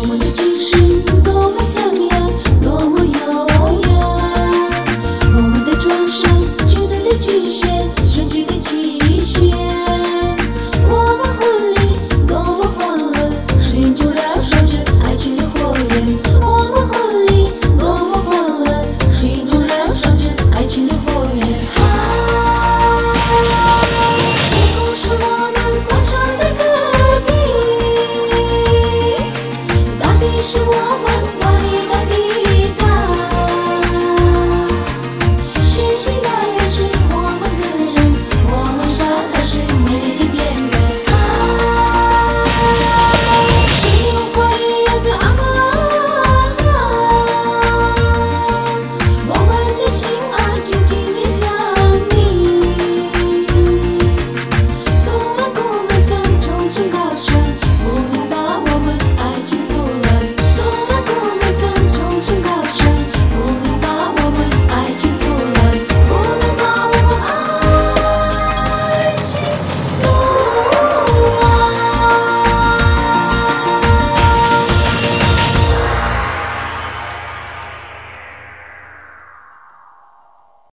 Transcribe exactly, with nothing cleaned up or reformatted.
们的精神多么响亮，多么悠扬。我们的庄上，精彩的曲旋，神奇的极限。我们婚礼多么欢乐，心中燃烧着爱情的火焰。我们婚礼多么欢乐，心中燃烧着爱情的火焰。天空是我们关上的隔壁，大地是我们怀里。